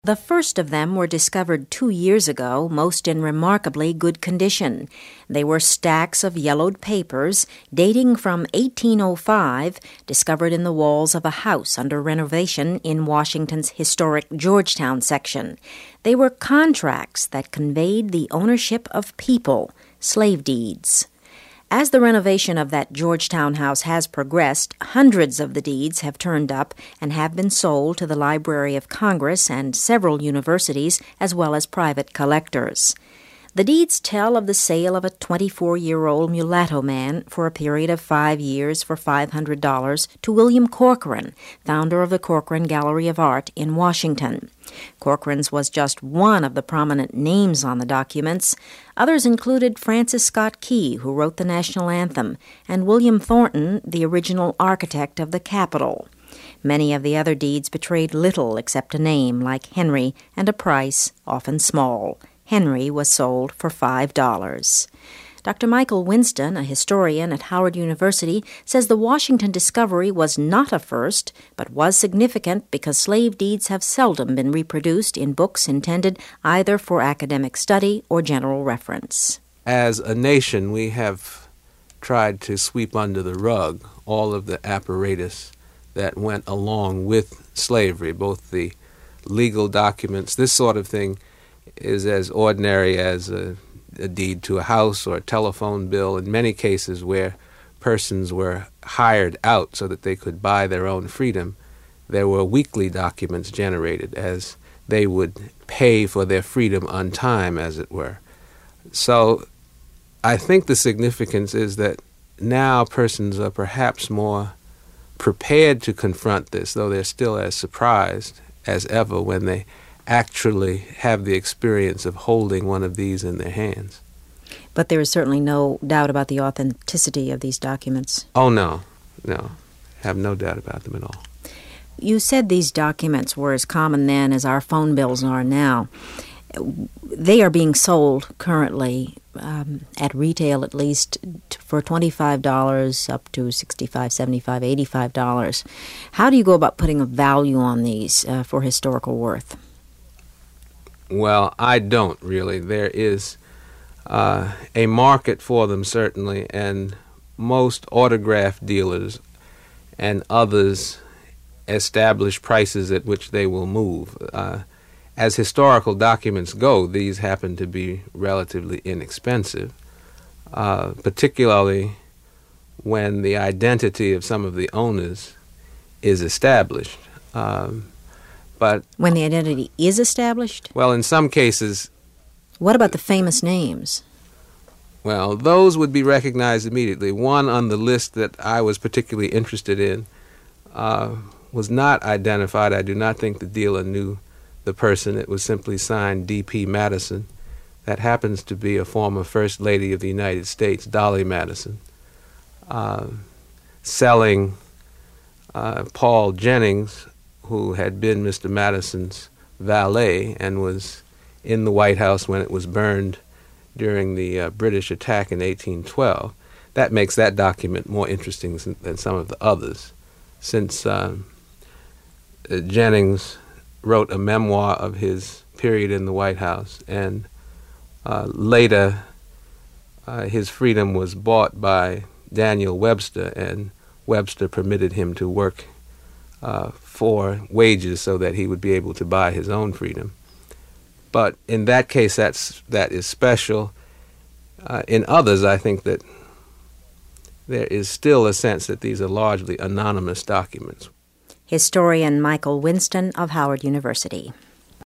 The first of them were discovered 2 years ago, most in remarkably good condition. They were stacks of yellowed papers dating from 1805, discovered in the walls of a house under renovation in Washington's historic Georgetown section. They were contracts that conveyed the ownership of people, slave deeds. As the renovation of that Georgetown house has progressed, hundreds of the deeds have turned up and have been sold to the Library of Congress and several universities, as well as private collectors. The deeds tell of the sale of a 24-year-old mulatto man for a period of 5 years for $500 to William Corcoran, founder of the Corcoran Gallery of Art in Washington. Corcoran's was just one of the prominent names on the documents. Others included Francis Scott Key, who wrote the national anthem, and William Thornton, the original architect of the Capitol. Many of the other deeds betrayed little except a name like Henry and a price, often small. Henry was sold for $5. Dr. Michael Winston, a historian at Howard University, says the Washington discovery was not a first, but was significant because slave deeds have seldom been reproduced in books intended either for academic study or general reference. As a nation, we have tried to sweep under the rug all of the apparatus that went along with slavery, both the legal documents. This sort of thing is as ordinary as a deed to a house or a telephone bill, in many cases where persons were hired out so that they could buy their own freedom. There were weekly documents generated as they would pay for their freedom on time, as it were. So I think the significance is that now persons are perhaps more prepared to confront this, though they're still as surprised as ever when they actually have the experience of holding one of these in their hands. But there is certainly no doubt about the authenticity of these documents. Oh, no. Have no doubt about them at all. You said these documents were as common then as our phone bills are now. They are being sold currently at retail at least for $25 up to $65, $75, $85. How do you go about putting a value on these for historical worth? Well, I don't really. There is a market for them, certainly, and most autograph dealers and others establish prices at which they will move. As historical documents go, these happen to be relatively inexpensive, particularly when the identity of some of the owners is established. But when the identity is established? Well, in some cases... What about the famous names? Well, those would be recognized immediately. One on the list that I was particularly interested in was not identified. I do not think the dealer knew the person. It was simply signed D.P. Madison. That happens to be a former First Lady of the United States, Dolly Madison, selling Paul Jennings, who had been Mr. Madison's valet and was in the White House when it was burned during the British attack in 1812. That makes that document more interesting than some of the others, since Jennings wrote a memoir of his period in the White House, and later his freedom was bought by Daniel Webster, and Webster permitted him to work for wages so that he would be able to buy his own freedom. But in that case, that is special. In others, I think that there is still a sense that these are largely anonymous documents. Historian Michael Winston of Howard University.